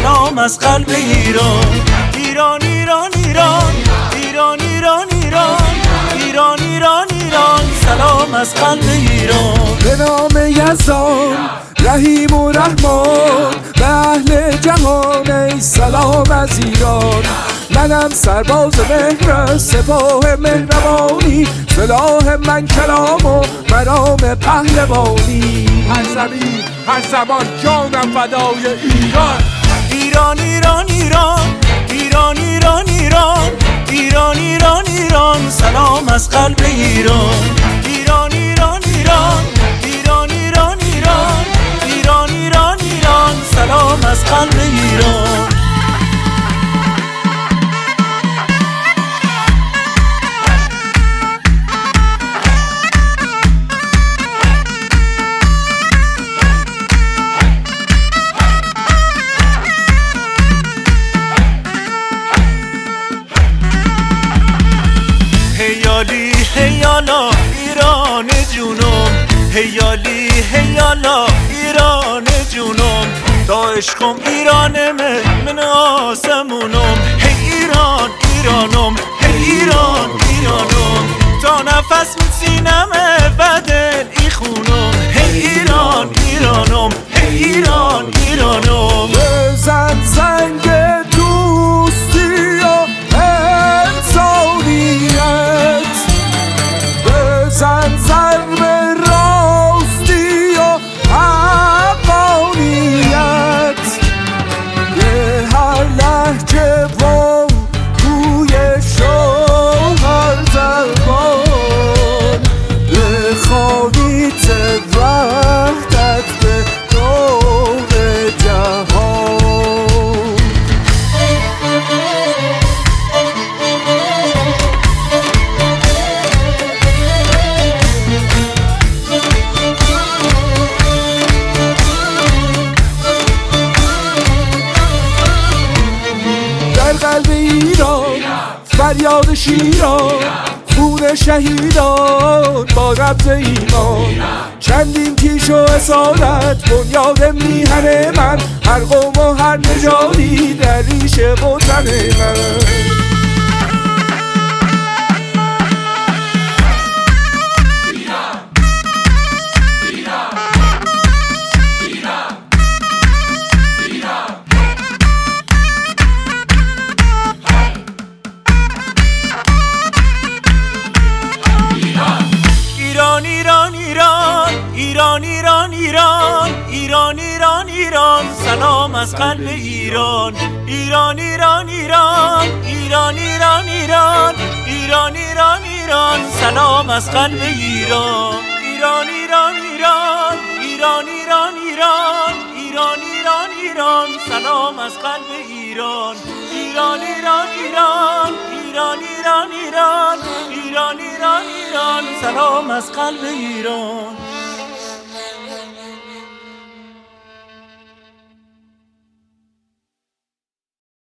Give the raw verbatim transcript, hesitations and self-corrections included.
سلام از قلب ایران. ایران ایران ایران ایران ایران ایران ایران ایران ایران سلام از قلب ایران. به نام یزدان رحیم و رحمان، به اهل جهان ای سلام از ایران. منم سرباز مهر سپاه مهربانی، سلاح من کلام و مرام پهلوانی. هر زمین هر زمان جانم فدای ایران. ایران ایران ایران ایران ایران ایران ایران ایران ایران سلام از قلب ایران. ایران ایران ایران ایران ایران ایران ایران ایران ایران سلام از قلب ایران. هیالی هیالا ایران جونم، هیالی هیالا ایران جونم، تا عشقم ایرانمه من آسمونم. هی ایران ایرانم هی ایران ایرانم، تا نفس من سینمه بدل ای خونم. هی ایران ایرانم هی ایران ایرانم. بزن زنگ دوستی و انسانیت، بزن ضرب راستی و حقانیت. به هر لهجه و بوی شوهر زبان، بخوانید وحدت به دور جهان. در قلب ایران فریاد شیران، خون شهیدان با رمز ایمان. چندین کیش و اصالت بنیاد میهن من، هر قوم و هر نژادی در ریشه وطن من. ایران ایران ایران ایران ایران ایران ایران ایران ایران سلام از قلب ایران. ایران ایران ایران ایران ایران ایران ایران ایران ایران سلام از قلب ایران. ایران ایران ایران ایران ایران ایران ایران ایران ایران سلام از قلب ایران. ایران ایران ایران ایران ایران ایران ایران ایران ایران سلام از قلب ایران.